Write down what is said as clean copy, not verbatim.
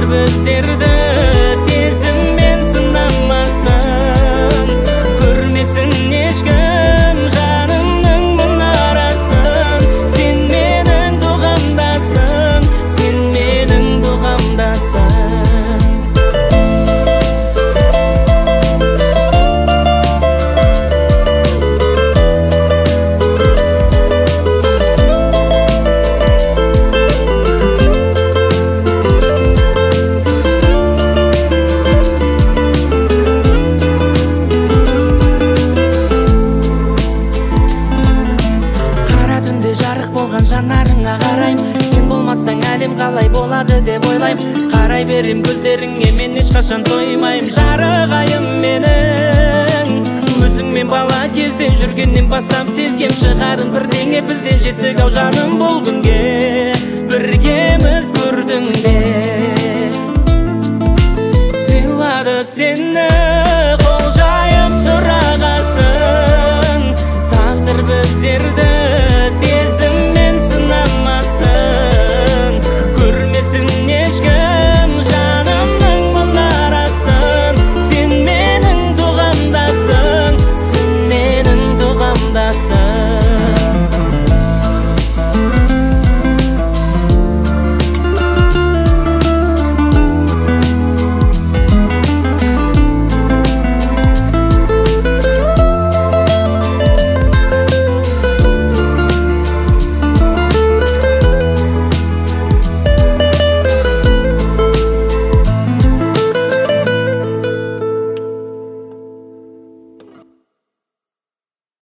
біздерді сезіммен сынамасын, көрмесін ешкім жанымның мұнарасын. Сен менің дұғамдасың, сен менің дұғамдасың. Жанарыңа қарайм, сен болмасаң әлем қалай болады деп ойлайм. Қарай берем көздеріңе, мен ешқашан тоймайм. Жарығайым менің, өзіңмен бала кезден жүргеннен бастап сезгем. Шығарым бірдеңе бізден, жеттік ау жаным бұл күнге, біргеміз көрдің бе?